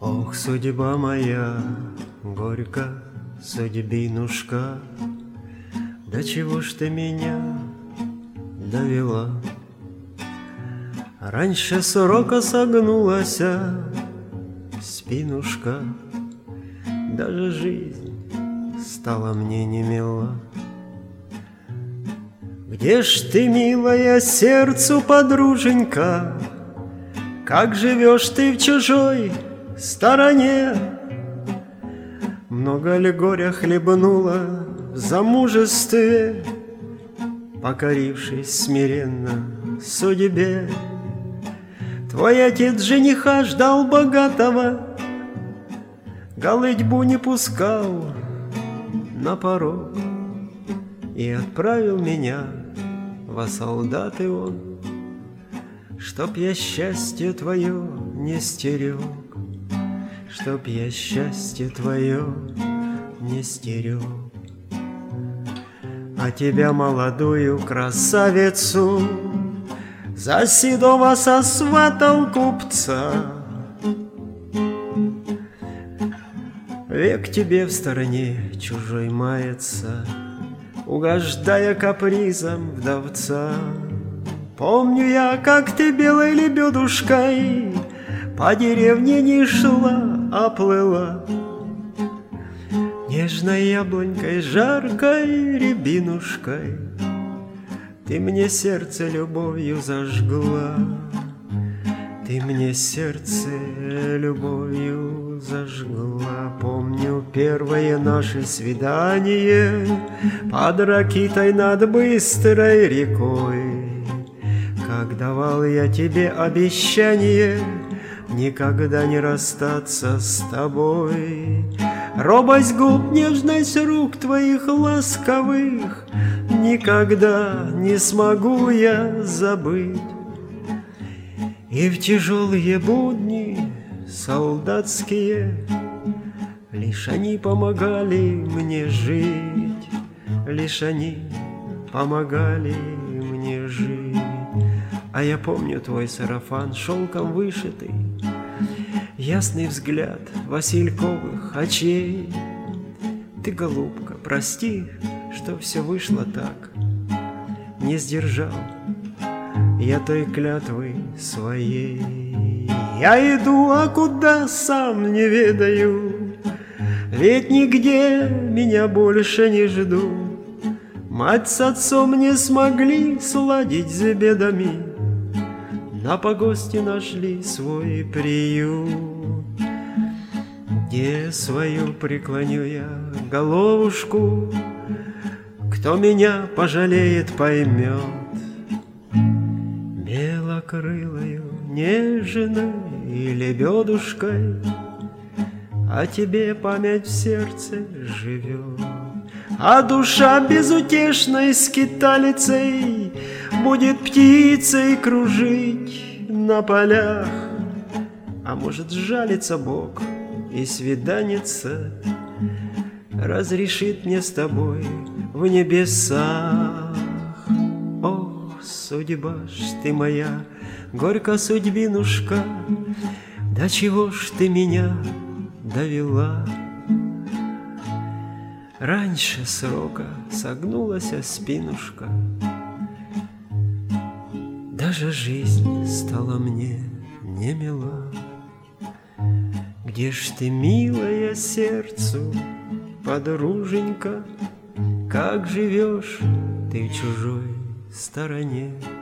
Ох, судьба моя, горько, судьбинушка, до чего ж ты меня довела? Раньше срока согнулась спинушка, даже жизнь стала мне не мила. Где ж ты, милая, сердцу подруженька? Как живешь ты в чужой стороне? Много ли горя хлебнула в замужестве, покорившись смиренно судьбе? Твой отец жениха ждал богатого, голытьбу не пускал на порог, и отправил меня во солдаты он, чтоб я счастье твое не стерег, чтоб я счастье твое не стерег. А тебя, молодую красавицу, за седого сосватал купца. Век тебе в стороне чужой мается, угождая капризам вдовца. Помню я, как ты белой лебедушкой по деревне не шла, а плыла. Нежной яблонькой, жаркой рябинушкой ты мне сердце любовью зажгла. Ты мне сердце любовью зажгла. Помню первое наше свидание под ракитой над быстрой рекой, как давал я тебе обещание никогда не расстаться с тобой. Робость губ, нежность рук твоих ласковых никогда не смогу я забыть. И в тяжелые будни солдатские лишь они помогали мне жить, лишь они помогали мне жить. А я помню твой сарафан шелком вышитый, ясный взгляд васильковых очей. Ты, голубка, прости, что все вышло так, не сдержал я той клятвы своей. Я иду, а куда сам не ведаю, ведь нигде меня больше не жду. Мать с отцом не смогли сладить с бедами, на погосте нашли свой приют. Где свою преклоню я головушку, кто меня пожалеет, поймет. Белокрылою, нежной лебедушкой о тебе память в сердце живет. А душа безутешной скиталицей будет птицей кружить на полях. А может, сжалится Бог и свиданется разрешит мне с тобой в небесах. Ох, судьба ж ты моя, горько судьбинушка, до чего ж ты меня довела? Раньше срока согнулась спинушка, даже жизнь стала мне не мила. Где ж ты, милая, сердцу подруженька, как живешь ты в чужой стороне?